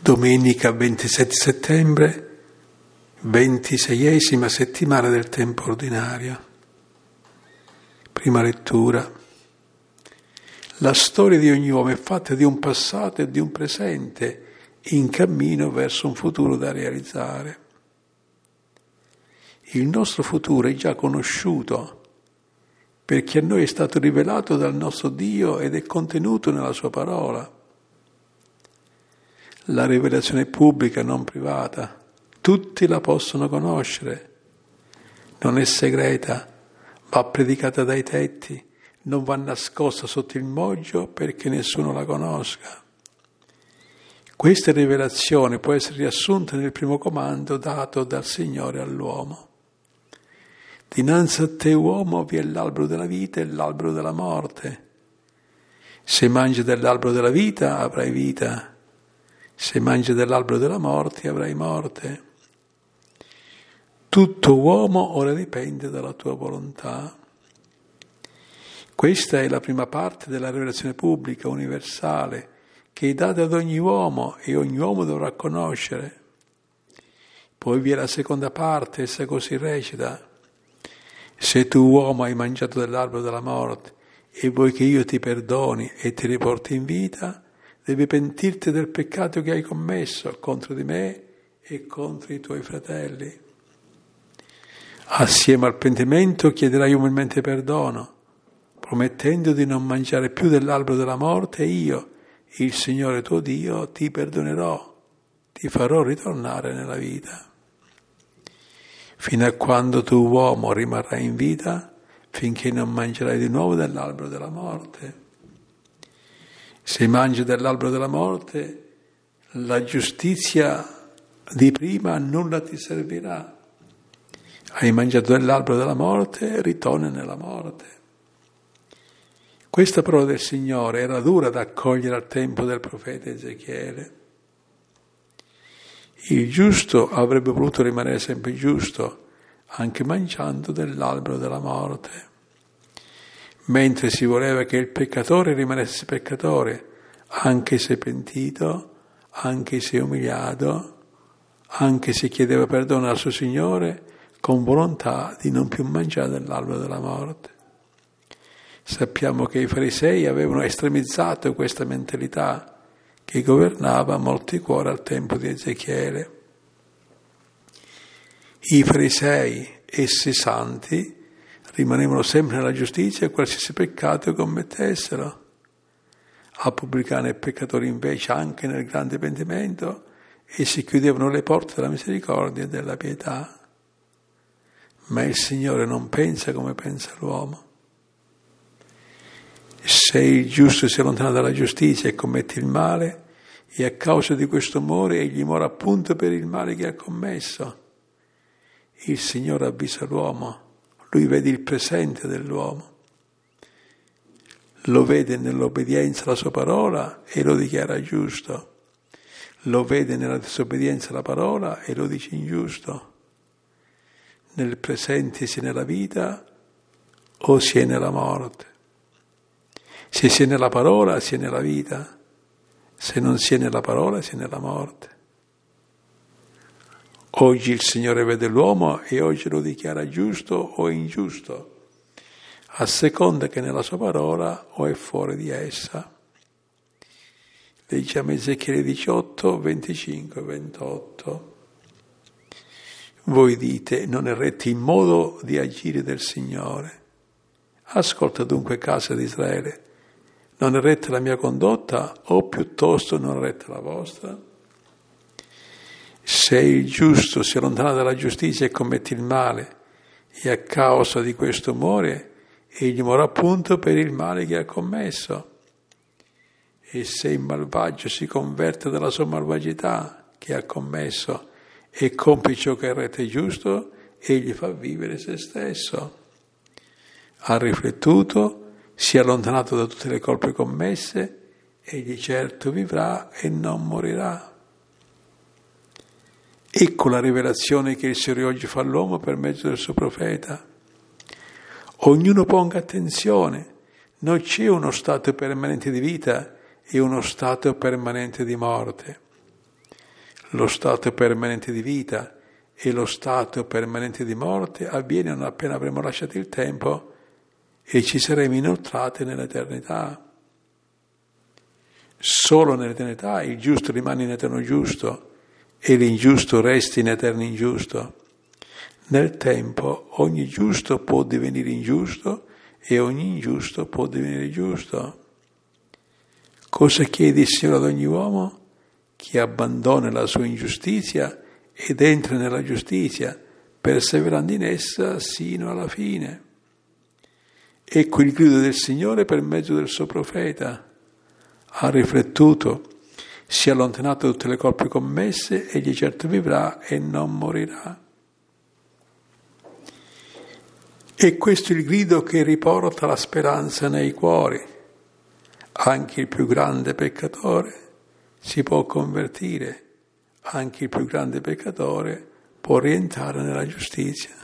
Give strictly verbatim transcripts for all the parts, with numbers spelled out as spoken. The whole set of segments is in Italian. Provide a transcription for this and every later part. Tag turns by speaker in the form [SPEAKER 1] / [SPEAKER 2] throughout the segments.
[SPEAKER 1] Domenica ventisette settembre, ventiseiesima settimana del tempo ordinario. Prima lettura. La storia di ogni uomo è fatta di un passato e di un presente in cammino verso un futuro da realizzare. Il nostro futuro è già conosciuto perché a noi è stato rivelato dal nostro Dio ed è contenuto nella sua parola. La rivelazione pubblica, non privata. Tutti la possono conoscere. Non è segreta, va predicata dai tetti, non va nascosta sotto il moggio perché nessuno la conosca. Questa rivelazione può essere riassunta nel primo comando dato dal Signore all'uomo. Dinanzi a te, uomo, vi è l'albero della vita e l'albero della morte. Se mangi dell'albero della vita, avrai vita. Se mangi dell'albero della morte, avrai morte. Tutto uomo ora dipende dalla tua volontà. Questa è la prima parte della rivelazione pubblica, universale, che è data ad ogni uomo e ogni uomo dovrà conoscere. Poi vi è la seconda parte, essa così recita: se tu uomo hai mangiato dell'albero della morte e vuoi che io ti perdoni e ti riporti in vita, devi pentirti del peccato che hai commesso contro di me e contro i tuoi fratelli. Assieme al pentimento chiederai umilmente perdono, promettendo di non mangiare più dell'albero della morte, e io, il Signore tuo Dio, ti perdonerò, ti farò ritornare nella vita. Fino a quando tu, uomo, rimarrai in vita, finché non mangerai di nuovo dell'albero della morte. Se mangi dell'albero della morte, la giustizia di prima a nulla ti servirà. Hai mangiato dell'albero della morte, ritorni nella morte. Questa parola del Signore era dura da accogliere al tempo del profeta Ezechiele. Il giusto avrebbe voluto rimanere sempre giusto, anche mangiando dell'albero della morte. Mentre si voleva che il peccatore rimanesse peccatore, anche se pentito, anche se umiliato, anche se chiedeva perdono al suo Signore, con volontà di non più mangiare dell'albero della morte. Sappiamo che i farisei avevano estremizzato questa mentalità che governava molti cuori al tempo di Ezechiele. I farisei, essi santi, rimanevano sempre nella giustizia e qualsiasi peccato commettessero. A pubblicani e peccatori invece, anche nel grande pentimento, essi chiudevano le porte della misericordia e della pietà. Ma il Signore non pensa come pensa l'uomo. Se il giusto si allontana dalla giustizia e commette il male, e a causa di questo muore, egli muore appunto per il male che ha commesso. Il Signore avvisa l'uomo. Lui vede il presente dell'uomo, lo vede nell'obbedienza alla sua parola e lo dichiara giusto, lo vede nella disobbedienza alla parola e lo dice ingiusto. Nel presente si è nella vita o si è nella morte. Se si è nella parola si è nella vita, se non si è nella parola si è nella morte. Oggi il Signore vede l'uomo e oggi lo dichiara giusto o ingiusto, a seconda che nella sua parola o è fuori di essa. Leggiamo Ezechiele diciotto, venticinque e ventotto. Voi dite, non è retto il modo di agire del Signore. Ascolta dunque, casa di Israele, non è retta la mia condotta o piuttosto non è retta la vostra? Se il giusto si allontana dalla giustizia e commette il male e a causa di questo muore, egli muore appunto per il male che ha commesso. E se il malvagio si converte dalla sua malvagità che ha commesso e compie ciò che è retto e giusto, egli fa vivere se stesso. Ha riflettuto, si è allontanato da tutte le colpe commesse, egli certo vivrà e non morirà. Ecco la rivelazione che il Signore oggi fa all'uomo per mezzo del suo profeta. Ognuno ponga attenzione, non c'è uno stato permanente di vita e uno stato permanente di morte. Lo stato permanente di vita e lo stato permanente di morte avviene non appena avremo lasciato il tempo e ci saremo inoltrati nell'eternità. Solo nell'eternità il giusto rimane in eterno giusto e l'ingiusto resta in eterno ingiusto. Nel tempo ogni giusto può divenire ingiusto e ogni ingiusto può divenire giusto. Cosa chiede il Signore ad ogni uomo? Che abbandoni la sua ingiustizia ed entri nella giustizia, perseverando in essa sino alla fine. Ecco il grido del Signore per mezzo del suo profeta. Ha riflettuto, si è allontanato da tutte le colpe commesse, egli certo vivrà e non morirà. E questo è il grido che riporta la speranza nei cuori. Anche il più grande peccatore si può convertire, anche il più grande peccatore può rientrare nella giustizia.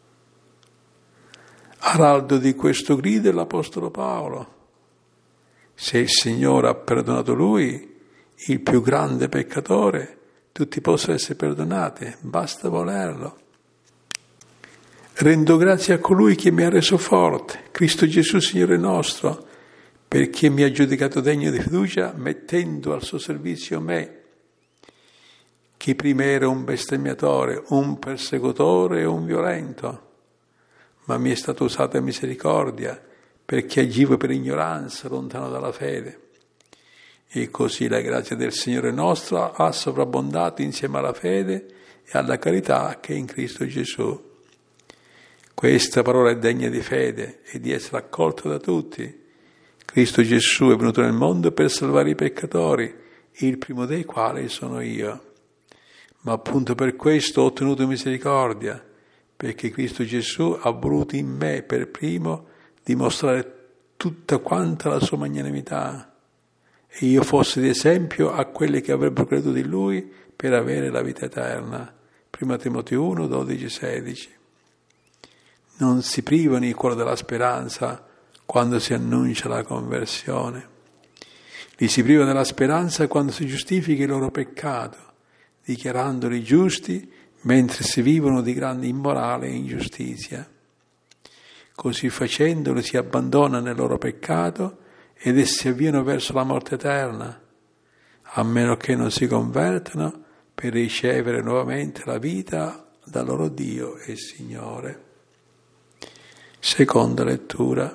[SPEAKER 1] Araldo di questo grido è l'Apostolo Paolo. Se il Signore ha perdonato lui, il più grande peccatore, tutti possono essere perdonati, basta volerlo. Rendo grazie a colui che mi ha reso forte, Cristo Gesù Signore nostro, perché mi ha giudicato degno di fiducia mettendo al suo servizio me, che prima era un bestemmiatore, un persecutore e un violento, ma mi è stata usata misericordia, perché agivo per ignoranza, lontano dalla fede. E così la grazia del Signore nostro ha sovrabbondato insieme alla fede e alla carità che è in Cristo Gesù. Questa parola è degna di fede e di essere accolta da tutti. Cristo Gesù è venuto nel mondo per salvare i peccatori, il primo dei quali sono io. Ma appunto per questo ho ottenuto misericordia, perché Cristo Gesù ha voluto in me per primo dimostrare tutta quanta la sua magnanimità e io fossi di esempio a quelli che avrebbero creduto in Lui per avere la vita eterna. Prima Timoteo uno, dodici, sedici. Non si privano il cuore della speranza quando si annuncia la conversione. Li si priva della speranza quando si giustifica il loro peccato, dichiarandoli giusti mentre si vivono di grande immorale e ingiustizia. Così facendolo si abbandonano nel loro peccato ed essi avviano verso la morte eterna, a meno che non si convertano per ricevere nuovamente la vita dal loro Dio e Signore. Seconda lettura.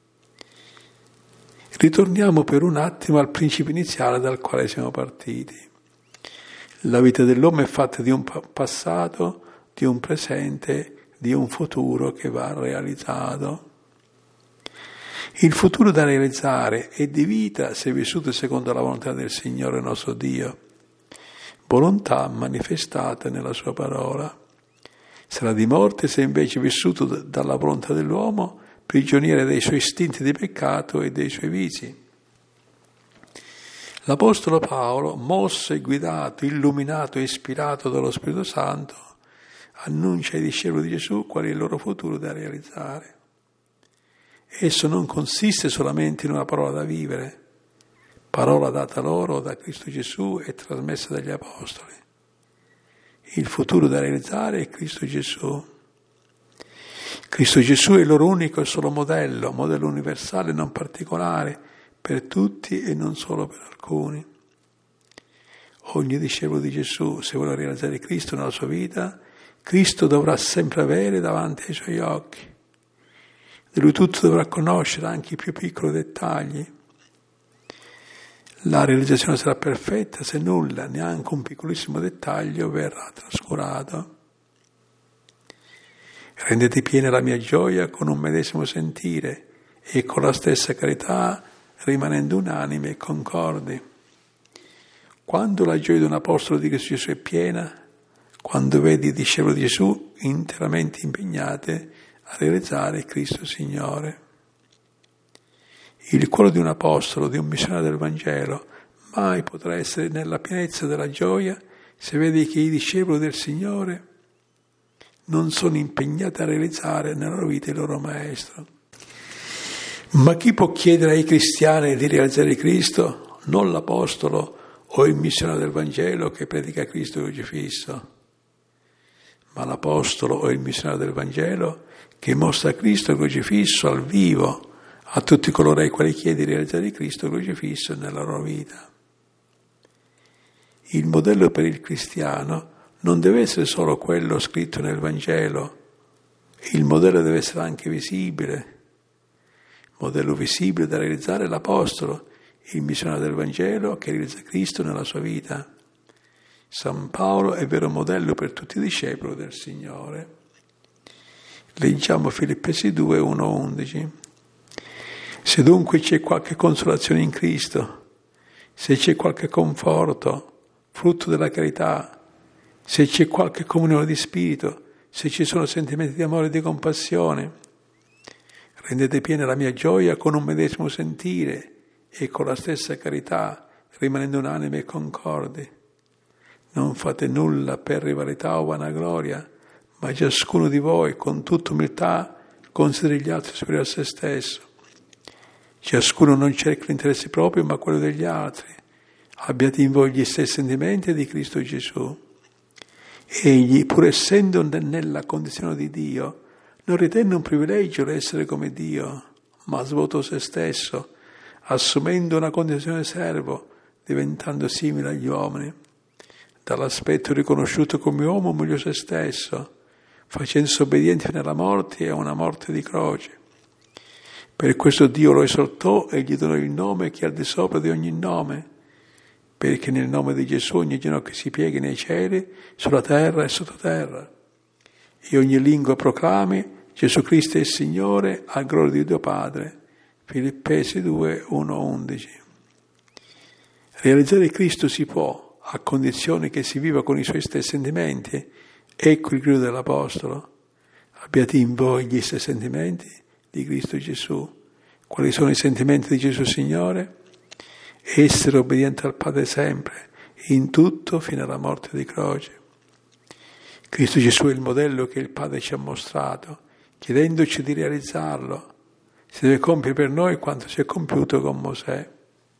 [SPEAKER 1] Ritorniamo per un attimo al principio iniziale dal quale siamo partiti. La vita dell'uomo è fatta di un passato, di un presente, di un futuro che va realizzato. Il futuro da realizzare è di vita se vissuto secondo la volontà del Signore nostro Dio, volontà manifestata nella sua parola. Sarà di morte se invece vissuto dalla volontà dell'uomo, prigioniere dei suoi istinti di peccato e dei suoi vizi. L'Apostolo Paolo, mosso e guidato, illuminato e ispirato dallo Spirito Santo, annuncia ai discepoli di Gesù qual è il loro futuro da realizzare. Esso non consiste solamente in una parola da vivere, parola data loro da Cristo Gesù e trasmessa dagli Apostoli. Il futuro da realizzare è Cristo Gesù. Cristo Gesù è il loro unico e solo modello, modello universale non particolare, per tutti e non solo per alcuni. Ogni discepolo di Gesù, se vuole realizzare Cristo nella sua vita, Cristo dovrà sempre avere davanti ai suoi occhi. Di lui tutto dovrà conoscere, anche i più piccoli dettagli. La realizzazione sarà perfetta se nulla, neanche un piccolissimo dettaglio, verrà trascurato. Rendete piena la mia gioia con un medesimo sentire e con la stessa carità, rimanendo unanimi e concordi. Quando la gioia di un apostolo di Cristo Gesù è piena, quando vedi i discepoli di Gesù interamente impegnati a realizzare Cristo Signore. Il cuore di un apostolo, di un missionario del Vangelo, mai potrà essere nella pienezza della gioia se vedi che i discepoli del Signore non sono impegnati a realizzare nella loro vita il loro Maestro. Ma chi può chiedere ai cristiani di realizzare Cristo? Non l'Apostolo o il missionario del Vangelo che predica Cristo crocifisso, ma l'apostolo o il missionario del Vangelo che mostra Cristo crocifisso al vivo a tutti coloro ai quali chiede di realizzare Cristo crocifisso nella loro vita. Il modello per il cristiano non deve essere solo quello scritto nel Vangelo, il modello deve essere anche visibile. Il modello visibile da realizzare è l'apostolo, il missionario del Vangelo che realizza Cristo nella sua vita. San Paolo è vero modello per tutti i discepoli del Signore. Leggiamo Filippesi due, uno undici. Se dunque c'è qualche consolazione in Cristo, se c'è qualche conforto, frutto della carità, se c'è qualche comunione di spirito, se ci sono sentimenti di amore e di compassione, rendete piena la mia gioia con un medesimo sentire e con la stessa carità, rimanendo unanimi e concordi. Non fate nulla per rivalità o vanagloria, ma ciascuno di voi, con tutta umiltà, consideri gli altri superiori a se stesso. Ciascuno non cerca l'interesse proprio, ma quello degli altri. Abbiate in voi gli stessi sentimenti di Cristo Gesù. Egli, pur essendo nella condizione di Dio, non ritenne un privilegio l'essere come Dio, ma svuotò se stesso, assumendo una condizione di servo, diventando simile agli uomini. Dall'aspetto riconosciuto come uomo, umiliò se stesso, facendosi obbediente fino alla morte e a una morte di croce. Per questo Dio lo esortò e gli donò il nome che è al di sopra di ogni nome, perché nel nome di Gesù ogni ginocchio si pieghi nei cieli, sulla terra e sottoterra, e ogni lingua proclami Gesù Cristo è il Signore, a gloria di Dio Padre. Filippesi due, uno undici. Realizzare Cristo si può, a condizione che si viva con i suoi stessi sentimenti. Ecco il grido dell'Apostolo. Abbiate in voi gli stessi sentimenti di Cristo Gesù. Quali sono i sentimenti di Gesù Signore? Essere obbediente al Padre sempre, in tutto fino alla morte di croce. Cristo Gesù è il modello che il Padre ci ha mostrato, chiedendoci di realizzarlo. Si deve compiere per noi quanto si è compiuto con Mosè.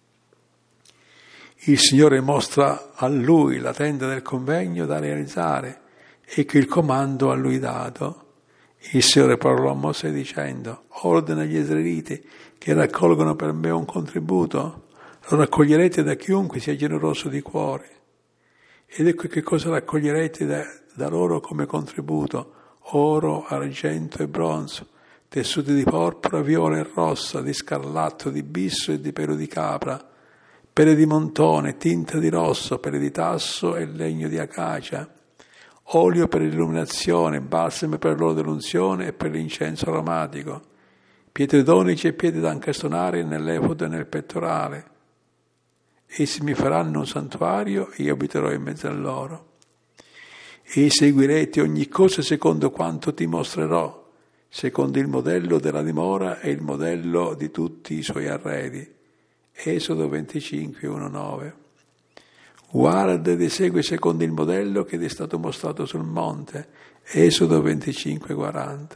[SPEAKER 1] Il Signore mostra a Lui la tenda del convegno da realizzare, ecco il comando a Lui dato. Il Signore parlò a Mosè dicendo: ordina agli Israeliti che raccolgono per me un contributo, lo raccoglierete da chiunque sia generoso di cuore. Ed ecco che cosa raccoglierete da, da loro come contributo: oro, argento e bronzo, tessuti di porpora, viola e rossa, di scarlatto, di bisso e di pelo di capra, pelle di montone, tinta di rosso, pelle di tasso e legno di acacia, olio per l'illuminazione, balsamo per l'olio dell'unzione e per l'incenso aromatico, pietre d'onice e pietre da incastonare nell'efodo e nel pettorale. Essi mi faranno un santuario e io abiterò in mezzo a loro. E eseguirete ogni cosa secondo quanto ti mostrerò, secondo il modello della dimora e il modello di tutti i suoi arredi. Esodo venticinque, uno nove. Guarda ed esegui secondo il modello che ti è stato mostrato sul monte. Esodo venticinque, quaranta.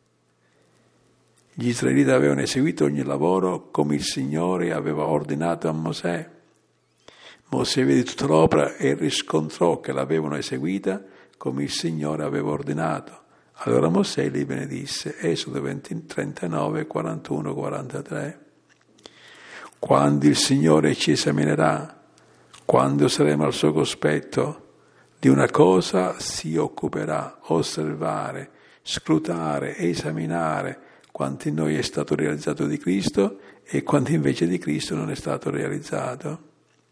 [SPEAKER 1] Gli israeliti avevano eseguito ogni lavoro come il Signore aveva ordinato a Mosè. Mosè vide tutta l'opera e riscontrò che l'avevano eseguita come il Signore aveva ordinato. Allora Mosè li benedisse. Esodo venti, trentanove, quarantuno, quarantatré. Quando il Signore ci esaminerà, quando saremo al suo cospetto, di una cosa si occuperà: osservare, scrutare, esaminare quanto in noi è stato realizzato di Cristo e quanto invece di Cristo non è stato realizzato.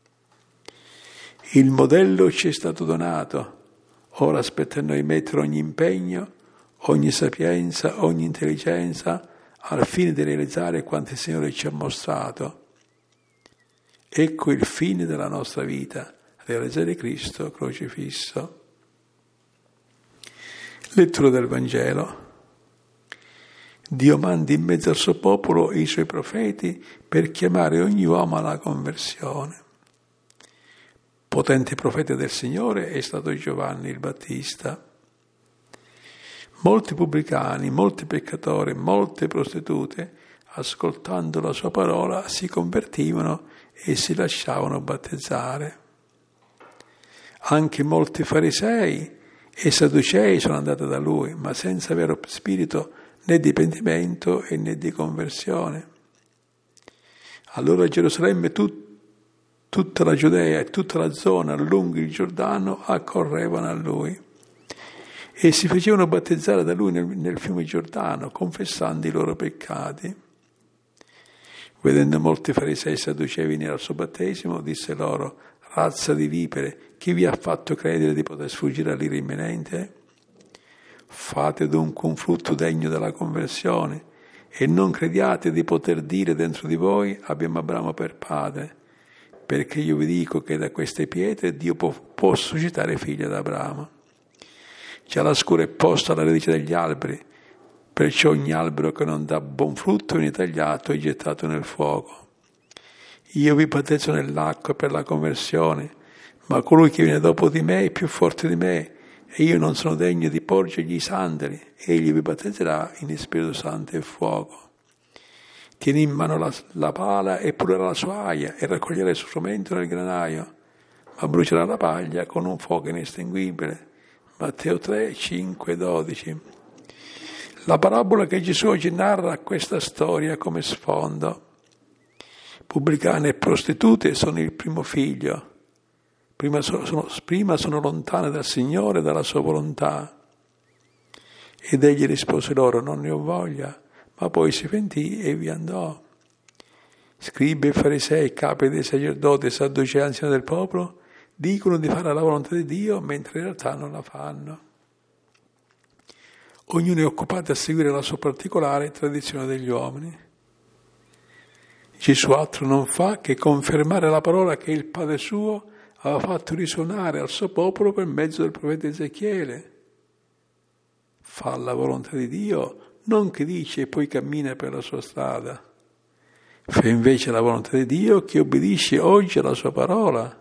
[SPEAKER 1] Il modello ci è stato donato, ora aspetta a noi mettere ogni impegno, ogni sapienza, ogni intelligenza al fine di realizzare quanto il Signore ci ha mostrato. Ecco il fine della nostra vita, realizzare Cristo crocifisso. Lettura del Vangelo. Dio manda in mezzo al suo popolo i suoi profeti per chiamare ogni uomo alla conversione. Potente profeta del Signore è stato Giovanni il Battista. Molti pubblicani, molti peccatori, molte prostitute, ascoltando la sua parola, si convertivano e si lasciavano battezzare. Anche molti farisei e sadducei sono andati da lui, ma senza vero spirito né di pentimento e né di conversione. Allora Gerusalemme, tut, tutta la Giudea e tutta la zona lungo il Giordano accorrevano a lui e si facevano battezzare da lui nel, nel fiume Giordano, confessando i loro peccati. Vedendo molti farisei e sadducei venire al suo battesimo, disse loro: razza di vipere, chi vi ha fatto credere di poter sfuggire all'ira imminente? Fate dunque un frutto degno della conversione e non crediate di poter dire dentro di voi: abbiamo Abramo per padre, perché io vi dico che da queste pietre Dio può, può suscitare figli ad Abramo. Già la scura è posta alla radice degli alberi, perciò ogni albero che non dà buon frutto viene tagliato e gettato nel fuoco. Io vi battezzo nell'acqua per la conversione, ma colui che viene dopo di me è più forte di me, e io non sono degno di porgergli i sandali. Egli vi battezzerà in Spirito Santo e fuoco. Tieni in mano la, la pala e pulerà la sua aia e raccoglierà il suo frumento nel granaio, ma brucerà la paglia con un fuoco inestinguibile. Matteo tre, cinque, dodici. La parabola che Gesù oggi narra ha questa storia come sfondo. Pubblicane e prostitute sono il primo figlio. Prima sono, sono, prima sono lontane dal Signore e dalla sua volontà. Ed egli rispose loro: non ne ho voglia, ma poi si pentì e vi andò. Scribi e farisei, capi dei sacerdoti e sadducei, anziani del popolo, dicono di fare la volontà di Dio, mentre in realtà non la fanno. Ognuno è occupato a seguire la sua particolare tradizione degli uomini. Gesù altro non fa che confermare la parola che il Padre suo aveva fatto risuonare al suo popolo per mezzo del profeta Ezechiele. Fa la volontà di Dio, non che dice e poi cammina per la sua strada. Fa invece la volontà di Dio che obbedisce oggi alla sua parola.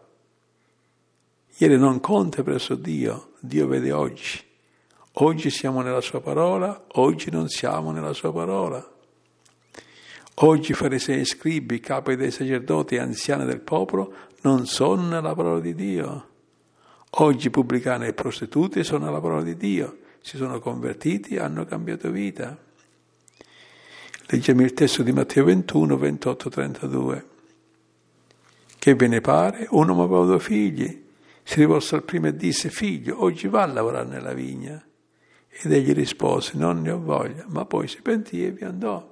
[SPEAKER 1] Ieri non conta presso Dio, Dio vede oggi. Oggi siamo nella sua parola, oggi non siamo nella sua parola. Oggi farisei e scribi, capi dei sacerdoti e anziani del popolo non sono nella parola di Dio. Oggi pubblicane e prostitute sono nella parola di Dio, si sono convertiti e hanno cambiato vita. Leggiamo il testo di Matteo ventuno, ventotto, trentadue. Che ve ne pare? Un uomo aveva due figli. Si rivolse al primo e disse: figlio, oggi va a lavorare nella vigna. Ed egli rispose: non ne ho voglia, ma poi si pentì e vi andò.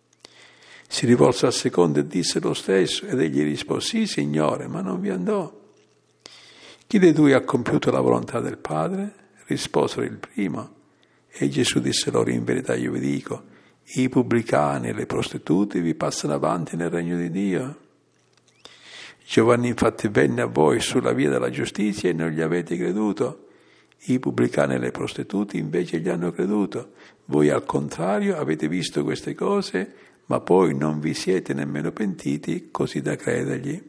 [SPEAKER 1] Si rivolse al secondo e disse lo stesso, ed egli rispose: sì, Signore, ma non vi andò. Chi dei due ha compiuto la volontà del Padre? Risposero: il primo. E Gesù disse loro: in verità io vi dico, i pubblicani e le prostitute vi passano avanti nel regno di Dio. Giovanni infatti venne a voi sulla via della giustizia e non gli avete creduto. I pubblicani e le prostitute invece gli hanno creduto. Voi al contrario avete visto queste cose, ma poi non vi siete nemmeno pentiti così da credergli.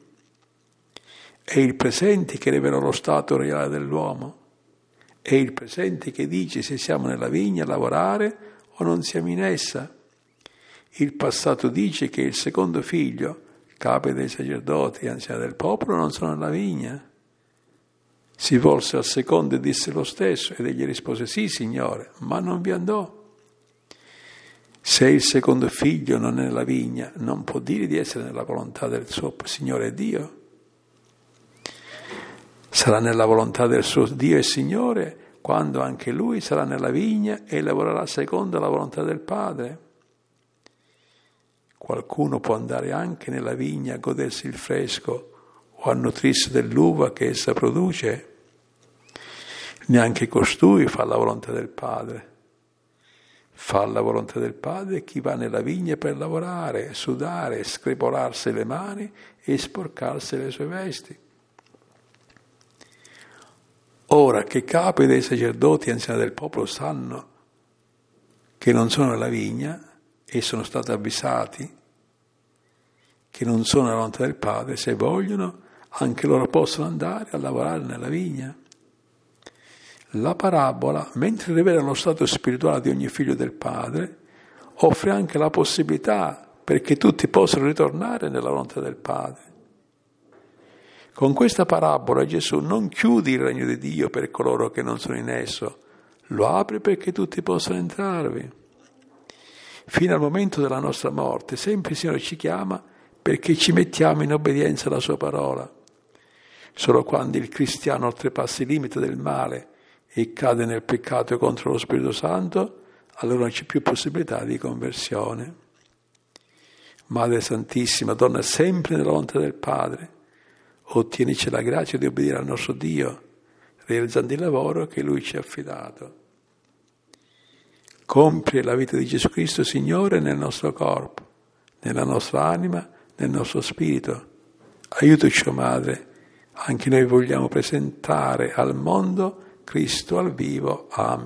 [SPEAKER 1] È il presente che rivela lo stato reale dell'uomo. È il presente che dice se siamo nella vigna a lavorare o non siamo in essa. Il passato dice che il secondo figlio, capi dei sacerdoti e anziani del popolo, non sono nella vigna. Si volse al secondo e disse lo stesso, ed egli rispose: sì, Signore, ma non vi andò. Se il secondo figlio non è nella vigna, non può dire di essere nella volontà del suo Signore Dio. Sarà nella volontà del suo Dio e Signore quando anche lui sarà nella vigna e lavorerà secondo la volontà del Padre. Qualcuno può andare anche nella vigna a godersi il fresco o a nutrirsi dell'uva che essa produce. Neanche costui fa la volontà del Padre. Fa la volontà del Padre chi va nella vigna per lavorare, sudare, screpolarsi le mani e sporcarsi le sue vesti. Ora che capi dei sacerdoti e anziani del popolo sanno che non sono nella vigna e sono stati avvisati che non sono nella volontà del Padre, se vogliono anche loro possono andare a lavorare nella vigna. La parabola, mentre rivela lo stato spirituale di ogni figlio del Padre, offre anche la possibilità perché tutti possano ritornare nella volontà del Padre. Con questa parabola Gesù non chiude il regno di Dio per coloro che non sono in esso, lo apre perché tutti possano entrarvi. Fino al momento della nostra morte, sempre il Signore ci chiama perché ci mettiamo in obbedienza alla sua parola. Solo quando il cristiano oltrepassa il limite del male e cade nel peccato contro lo Spirito Santo, allora non c'è più possibilità di conversione. Madre Santissima, donna sempre nella volontà del Padre, ottienici la grazia di obbedire al nostro Dio, realizzando il lavoro che Lui ci ha affidato. Compie la vita di Gesù Cristo, Signore, nel nostro corpo, nella nostra anima, nel nostro spirito. Aiutaci, oh Madre, anche noi vogliamo presentare al mondo Cristo al vivo. Amen.